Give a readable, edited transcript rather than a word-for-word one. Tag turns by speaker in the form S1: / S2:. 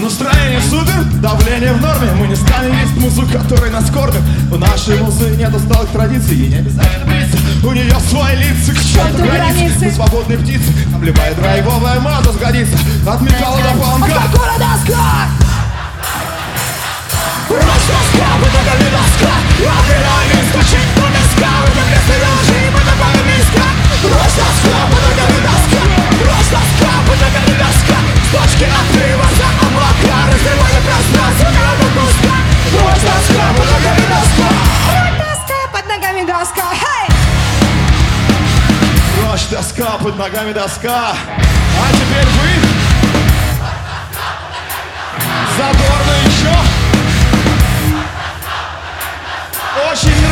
S1: Настроение супер, давление в норме. Мы не станем есть музыку, которой нас кормит. У нашей музы нет усталых традиций, и не обязательно бриться. У нее свои лица, к черту границы. Мы свободные птицы, нам любая драйвовая мода сгодится. От металла до панка,
S2: от какого доска.
S1: Прочь доска, под ногами доска. Отбирали, стучит по доскам. Это вместо рожи, мы добавим миска. Прочь доска, под ногами доска. Прочь доска, под ногами доска. С точки отрыва за облака, разрывая пространство на выпуска. Прочь доска, под ногами доска.
S2: Прочь доска, под ногами доска. Hey!
S1: Прочь доска, под ногами доска. А теперь вы. Задорно еще. Очень